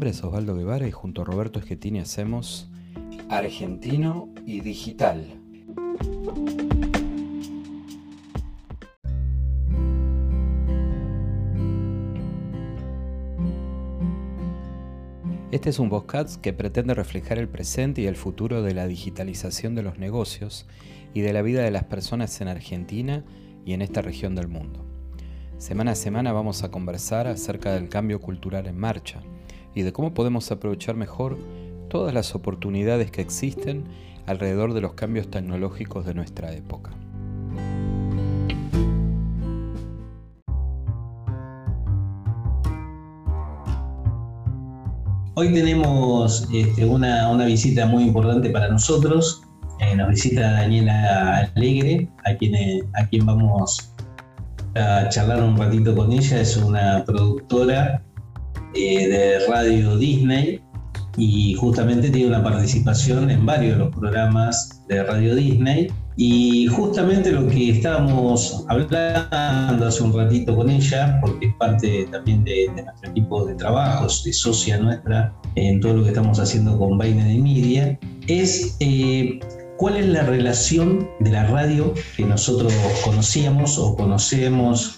nombre es Osvaldo Guevara y junto a Roberto Schettini hacemos Argentino y Digital. Este es un podcast que pretende reflejar el presente y el futuro de la digitalización de los negocios y de la vida de las personas en Argentina y en esta región del mundo. Semana a semana vamos a conversar acerca del cambio cultural en marcha y de cómo podemos aprovechar mejor todas las oportunidades que existen alrededor de los cambios tecnológicos de nuestra época. Hoy tenemos una visita muy importante para nosotros. Nos visita Daniela Alegre, a quien vamos a charlar un ratito con ella. Es una productora de Radio Disney y justamente tiene una participación en varios de los programas de Radio Disney. Y justamente lo que estábamos hablando hace un ratito con ella, porque es parte también de nuestro equipo de trabajos, de socia nuestra en todo lo que estamos haciendo con Binary Media, es cuál es la relación de la radio que nosotros conocíamos o conocemos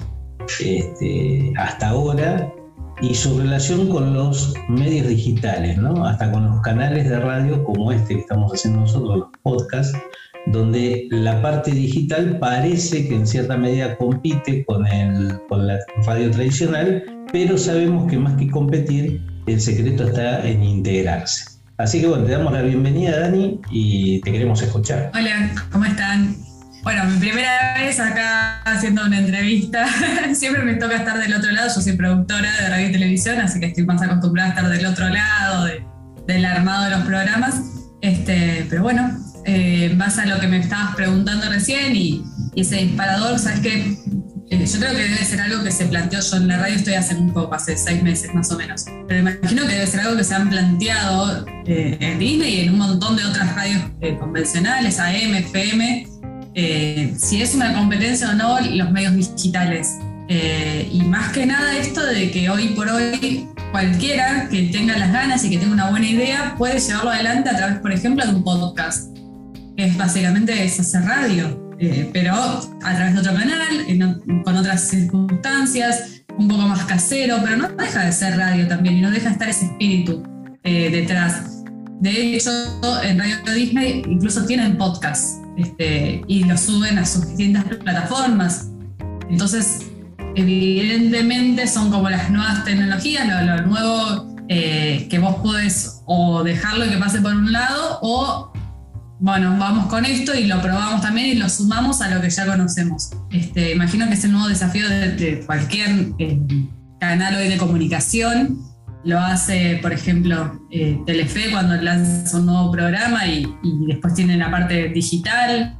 hasta ahora y su relación con los medios digitales, ¿no? Hasta con los canales de radio como este que estamos haciendo nosotros, los podcasts, donde la parte digital parece que en cierta medida compite con la radio tradicional, pero sabemos que más que competir, el secreto está en integrarse. Así que bueno, te damos la bienvenida, Dani, y te queremos escuchar. Hola, ¿cómo están? Bueno, mi primera vez acá haciendo una entrevista. Siempre me toca estar del otro lado. Yo soy productora de radio y televisión, así que estoy más acostumbrada a estar del otro lado, del armado de los programas. Pero bueno, en base a lo que me estabas preguntando recién y ese disparador, ¿sabes qué? Yo creo que debe ser algo que se planteó. Yo en la radio estoy hace un poco, hace 6 meses más o menos. Pero imagino que debe ser algo que se han planteado en Disney y en un montón de otras radios convencionales, AM, FM, si es una competencia o no los medios digitales. Y más que nada esto de que hoy por hoy cualquiera que tenga las ganas y que tenga una buena idea puede llevarlo adelante a través, por ejemplo, de un podcast, que es básicamente hacer radio. Pero a través de otro canal, con otras circunstancias, un poco más casero, pero no deja de ser radio también y no deja de estar ese espíritu detrás. De hecho, en Radio Disney incluso tienen podcast y lo suben a sus distintas plataformas. Entonces, evidentemente son como las nuevas tecnologías, lo nuevo que vos podés o dejarlo y que pase por un lado o bueno, vamos con esto y lo probamos también y lo sumamos a lo que ya conocemos. Imagino que es el nuevo desafío de cualquier canal hoy de comunicación. Lo hace, por ejemplo, Telefe cuando lanza un nuevo programa y después tiene la parte digital.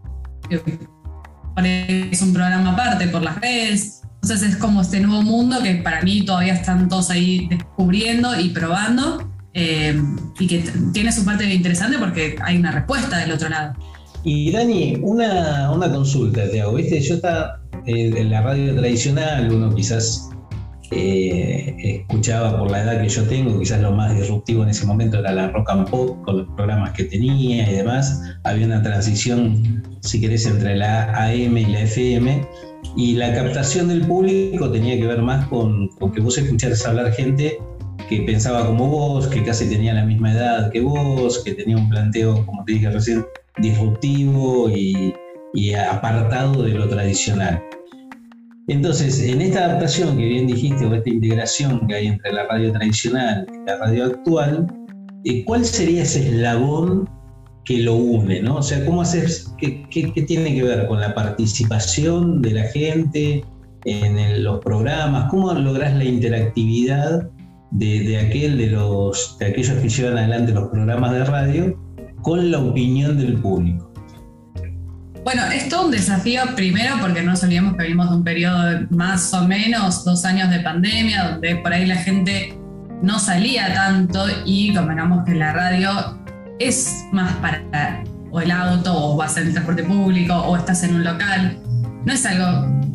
Es un programa aparte por las redes. Entonces es como este nuevo mundo que para mí todavía están todos ahí descubriendo y probando. Y que tiene su parte interesante porque hay una respuesta del otro lado. Y Dani, una consulta te hago, ¿viste? Yo en la radio tradicional, uno quizás escuchaba por la edad que yo tengo, quizás lo más disruptivo en ese momento era la rock and pop, con los programas que tenía y demás. Había una transición, si querés, entre la AM y la FM, y la captación del público tenía que ver más con que vos escucharas hablar gente que pensaba como vos, que casi tenía la misma edad que vos, que tenía un planteo, como te dije recién, disruptivo y apartado de lo tradicional. Entonces, en esta adaptación que bien dijiste, o esta integración que hay entre la radio tradicional y la radio actual, ¿cuál sería ese eslabón que lo une, ¿no? O sea, ¿cómo haces, qué tiene que ver con la participación de la gente en los programas? ¿Cómo lográs la interactividad de aquellos que llevan adelante los programas de radio con la opinión del público? Bueno, es todo un desafío, primero porque no nos olvidemos que venimos de un periodo más o menos 2 años de pandemia, donde por ahí la gente no salía tanto y convengamos que la radio es más para o el auto o vas en el transporte público o estás en un local. No es algo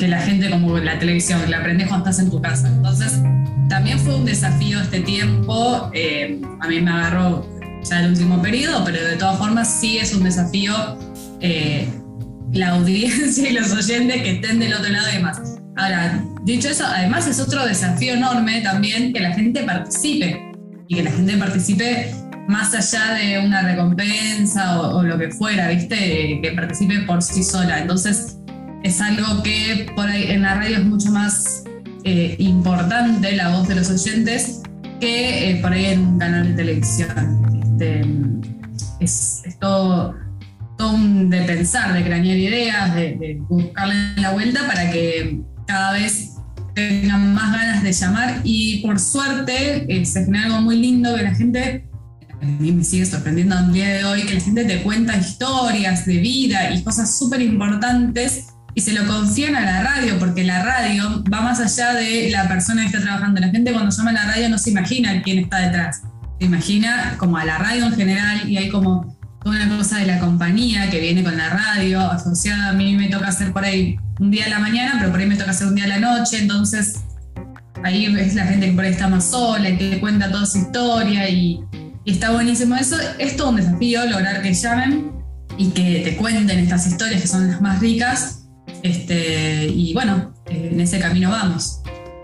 que la gente, como la televisión, la aprendes cuando estás en tu casa. Entonces, también fue un desafío este tiempo. A mí me agarró ya el último periodo, pero de todas formas sí es un desafío la audiencia y los oyentes que estén del otro lado y demás. Ahora, dicho eso, además es otro desafío enorme también que la gente participe, y que la gente participe más allá de una recompensa o lo que fuera, ¿viste? Que participe por sí sola. Entonces es algo que por ahí en la radio es mucho más importante, la voz de los oyentes, que por ahí en un canal de televisión. Es todo un de pensar, de cranear ideas, de buscarle la vuelta para que cada vez tengan más ganas de llamar, y por suerte se genera algo muy lindo que la gente, a mí me sigue sorprendiendo al día de hoy, que la gente te cuenta historias de vida y cosas súper importantes y se lo confían a la radio, porque la radio va más allá de la persona que está trabajando. La gente cuando llama a la radio no se imagina quién está detrás, se imagina como a la radio en general, y hay como toda una cosa de la compañía que viene con la radio asociada. A mí me toca hacer por ahí un día a la mañana, pero por ahí me toca hacer un día a la noche, entonces ahí es la gente que por ahí está más sola y que cuenta toda su historia, y está buenísimo eso. Es todo un desafío lograr que llamen y que te cuenten estas historias que son las más ricas, y bueno, en ese camino vamos.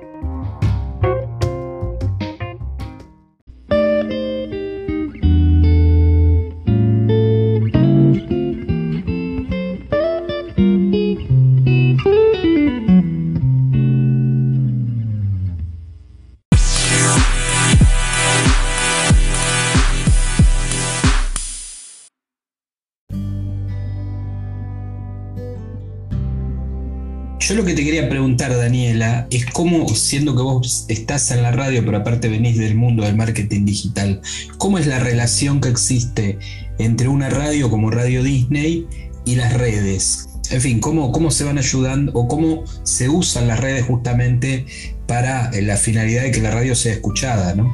Yo lo que te quería preguntar, Daniela, es cómo, siendo que vos estás en la radio, pero aparte venís del mundo del marketing digital, ¿cómo es la relación que existe entre una radio como Radio Disney y las redes? En fin, ¿cómo se van ayudando o cómo se usan las redes justamente para la finalidad de que la radio sea escuchada, ¿no?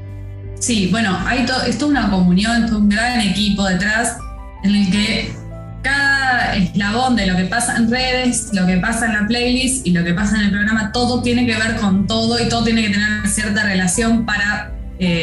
Sí, bueno, es toda una comunión, todo un gran equipo detrás en el que cada eslabón de lo que pasa en redes, lo que pasa en la playlist y lo que pasa en el programa, todo tiene que ver con todo, y todo tiene que tener cierta relación para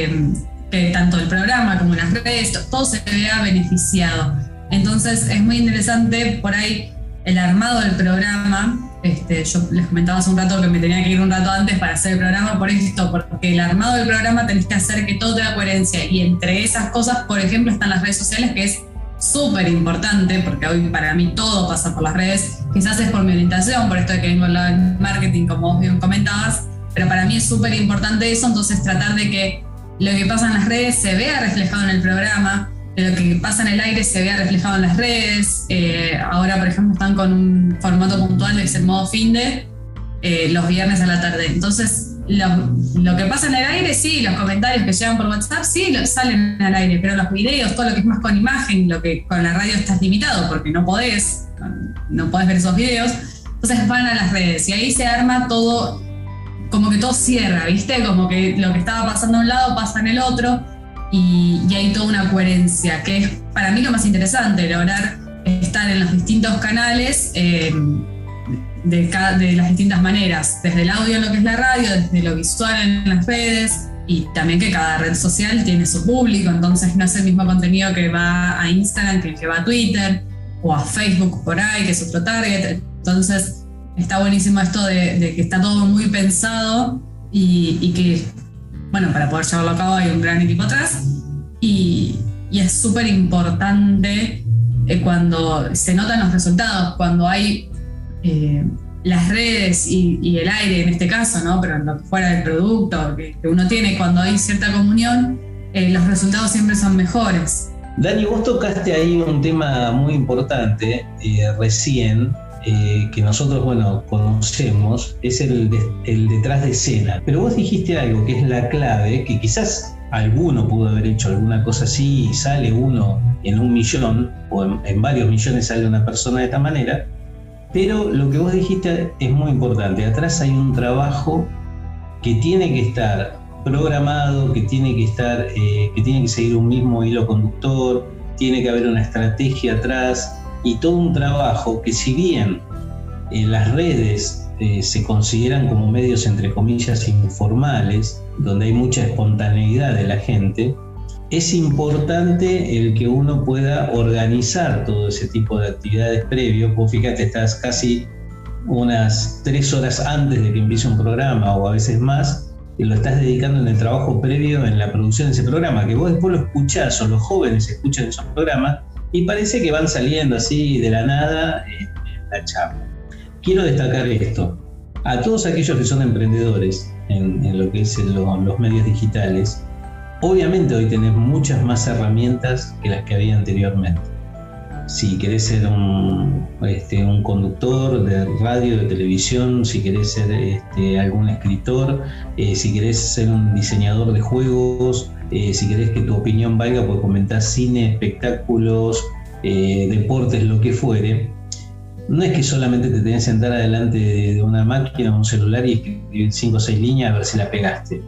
que tanto el programa como las redes, todo se vea beneficiado. Entonces es muy interesante por ahí el armado del programa. Yo les comentaba hace un rato que me tenía que ir un rato antes para hacer el programa por esto, porque el armado del programa tenés que hacer que todo tenga coherencia, y entre esas cosas, por ejemplo, están las redes sociales, que es súper importante, porque hoy para mí todo pasa por las redes. Quizás es por mi orientación, por esto de que vengo al marketing, como vos bien comentabas, pero para mí es súper importante eso. Entonces tratar de que lo que pasa en las redes se vea reflejado en el programa, de lo que pasa en el aire se vea reflejado en las redes. Ahora, por ejemplo, están con un formato puntual, que es el modo finde, los viernes a la tarde. Entonces lo que pasa en el aire, sí, los comentarios que llegan por WhatsApp, sí, salen al aire, pero los videos, todo lo que es más con imagen, lo que con la radio estás limitado, porque no podés ver esos videos, entonces van a las redes, y ahí se arma todo, como que todo cierra, ¿viste? Como que lo que estaba pasando a un lado pasa en el otro, y hay toda una coherencia, que es para mí lo más interesante, lograr estar en los distintos canales, de las distintas maneras, desde el audio en lo que es la radio, desde lo visual en las redes, y también que cada red social tiene su público, entonces no es el mismo contenido que va a Instagram que va a Twitter o a Facebook por ahí, que es otro target. Entonces está buenísimo esto de que está todo muy pensado, y que, bueno, para poder llevarlo a cabo hay un gran equipo atrás, y es súper importante cuando se notan los resultados, cuando hay las redes y el aire en este caso, ¿no? Pero lo que fuera del producto que uno tiene, cuando hay cierta comunión, los resultados siempre son mejores. Dani, vos tocaste ahí un tema muy importante recién, que nosotros, bueno, conocemos, es el detrás de escena. Pero vos dijiste algo que es la clave, que quizás alguno pudo haber hecho alguna cosa así, y sale uno en 1 millón, o en varios millones sale una persona de esta manera. Pero lo que vos dijiste es muy importante. Atrás hay un trabajo que tiene que estar programado, que tiene que seguir un mismo hilo conductor, tiene que haber una estrategia atrás, y todo un trabajo que, si bien las redes se consideran como medios entre comillas informales, donde hay mucha espontaneidad de la gente, es importante el que uno pueda organizar todo ese tipo de actividades previos. Vos fíjate, estás casi unas 3 horas antes de que empiece un programa o a veces más, y lo estás dedicando en el trabajo previo en la producción de ese programa, que vos después lo escuchás o los jóvenes escuchan esos programas y parece que van saliendo así de la nada en la charla. Quiero destacar esto: a todos aquellos que son emprendedores en lo que es los medios digitales, obviamente hoy tenés muchas más herramientas que las que había anteriormente. Si querés ser un conductor de radio, de televisión, si querés ser algún escritor, si querés ser un diseñador de juegos, si querés que tu opinión valga porque comentás cine, espectáculos, deportes, lo que fuere, no es que solamente te tenés que sentar adelante de una máquina o un celular y escribir 5 o 6 líneas a ver si la pegaste.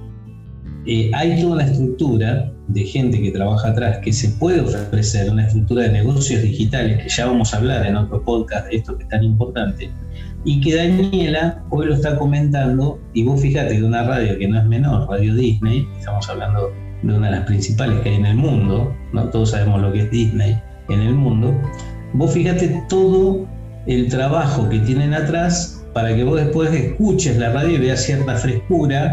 Hay toda una estructura de gente que trabaja atrás que se puede ofrecer, una estructura de negocios digitales, que ya vamos a hablar en otro podcast de esto que es tan importante, y que Daniela hoy lo está comentando. Y vos fíjate, de una radio que no es menor, Radio Disney, estamos hablando de una de las principales que hay en el mundo, ¿no? Todos sabemos lo que es Disney en el mundo. Vos fíjate todo el trabajo que tienen atrás para que vos después escuches la radio y veas cierta frescura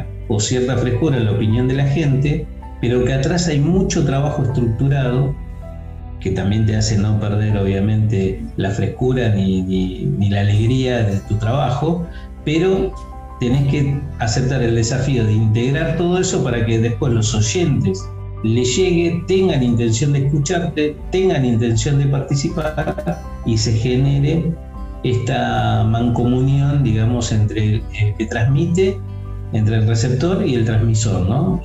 en la opinión de la gente, pero que atrás hay mucho trabajo estructurado que también te hace no perder obviamente la frescura ni la alegría de tu trabajo, pero tenés que aceptar el desafío de integrar todo eso para que después los oyentes les llegue, tengan intención de escucharte, tengan intención de participar y se genere esta mancomunión, digamos, entre el que transmite, entre el receptor y el transmisor, ¿no?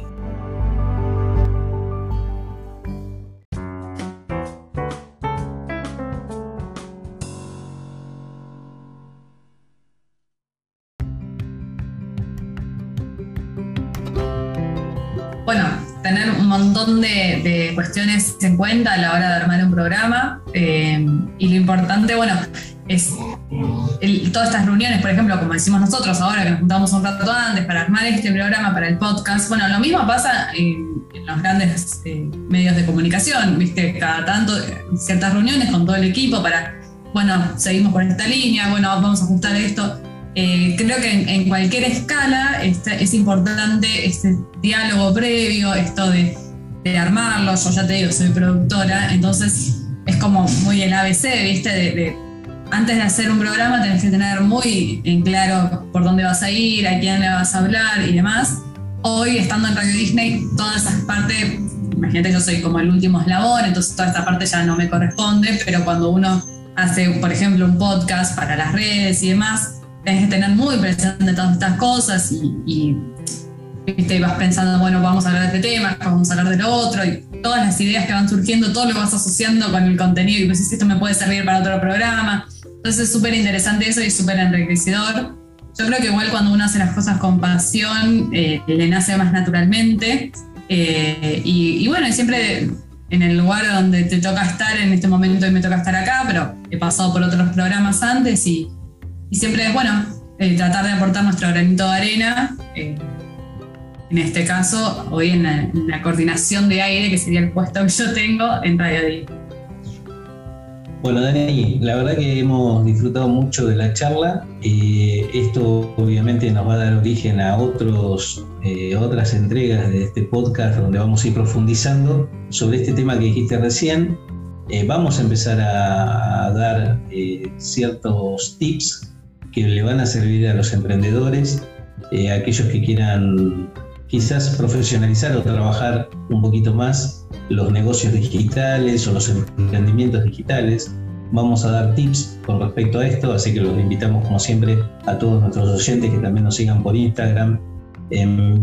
Bueno, tener un montón de cuestiones en cuenta a la hora de armar un programa, y lo importante, bueno, es todas estas reuniones, por ejemplo, como decimos nosotros ahora, que nos juntamos un rato antes para armar este programa para el podcast. Bueno, lo mismo pasa en los grandes medios de comunicación, ¿viste? Cada tanto ciertas reuniones con todo el equipo para, bueno, seguimos por esta línea, bueno, vamos a ajustar esto. Creo que en cualquier escala es importante este diálogo previo, esto de armarlo. Yo ya te digo, soy productora, entonces es como muy el ABC, ¿viste? Antes de hacer un programa tenés que tener muy en claro por dónde vas a ir, a quién le vas a hablar y demás. Hoy, estando en Radio Disney, toda esa parte, imagínate, yo soy como el último eslabón, entonces toda esta parte ya no me corresponde, pero cuando uno hace, por ejemplo, un podcast para las redes y demás, tenés que tener muy presente todas estas cosas y ¿viste? Vas pensando, bueno, vamos a hablar de este tema, vamos a hablar de lo otro, y todas las ideas que van surgiendo, todo lo vas asociando con el contenido y pues esto me puede servir para otro programa. Entonces es súper interesante eso y súper enriquecedor. Yo creo que igual cuando uno hace las cosas con pasión, le nace más naturalmente. Y bueno, siempre en el lugar donde te toca estar, en este momento y me toca estar acá, pero he pasado por otros programas antes y siempre es bueno tratar de aportar nuestro granito de arena. En este caso, hoy en la coordinación de aire, que sería el puesto que yo tengo en Radio Disney. Bueno, Dani, la verdad que hemos disfrutado mucho de la charla. Esto obviamente nos va a dar origen a otras entregas de este podcast donde vamos a ir profundizando sobre este tema que dijiste recién. Vamos a empezar a dar ciertos tips que le van a servir a los emprendedores, a aquellos que quieran quizás profesionalizar o trabajar un poquito más los negocios digitales o los emprendimientos digitales. Vamos a dar tips con respecto a esto, así que los invitamos como siempre a todos nuestros oyentes que también nos sigan por Instagram en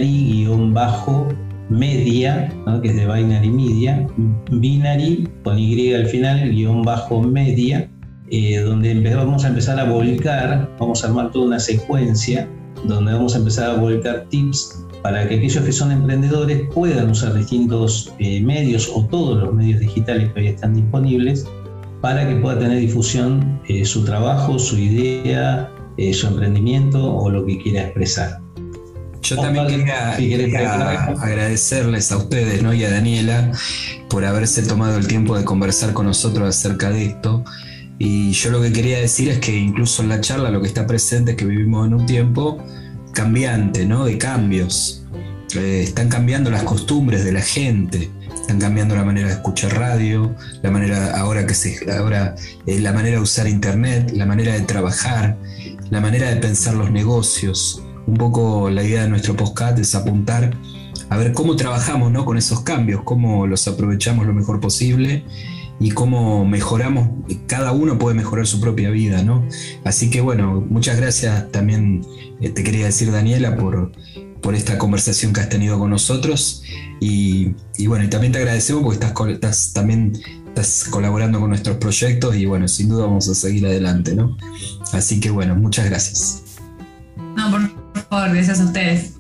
binary_media, ¿no? Que es de Binary Media, binary con Y al final, _media, donde vamos a empezar a volcar, vamos a armar toda una secuencia donde vamos a empezar a volcar tips para que aquellos que son emprendedores puedan usar distintos medios o todos los medios digitales que hoy están disponibles para que pueda tener difusión su trabajo, su idea, su emprendimiento o lo que quiera expresar. Yo también quería agradecerles a ustedes, ¿no? Y a Daniela por haberse tomado el tiempo de conversar con nosotros acerca de esto. Y yo lo que quería decir es que incluso en la charla lo que está presente es que vivimos en un tiempo cambiante, ¿no? De cambios. Están cambiando las costumbres de la gente, están cambiando la manera de escuchar radio, la manera la manera de usar internet, la manera de trabajar, la manera de pensar los negocios. Un poco la idea de nuestro podcast es apuntar a ver cómo trabajamos, ¿no? Con esos cambios, cómo los aprovechamos lo mejor posible y cómo mejoramos, cada uno puede mejorar su propia vida, ¿no? Así que bueno, muchas gracias también, te quería decir, Daniela, por esta conversación que has tenido con nosotros y bueno, y también te agradecemos porque estás colaborando con nuestros proyectos y bueno, sin duda vamos a seguir adelante, ¿no? Así que bueno, muchas gracias. No, por favor, gracias a ustedes.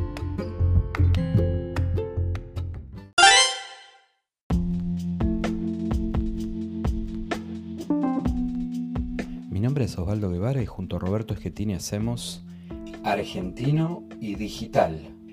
Mi nombre es Osvaldo Guevara y junto a Roberto Schettini hacemos Argentino y Digital.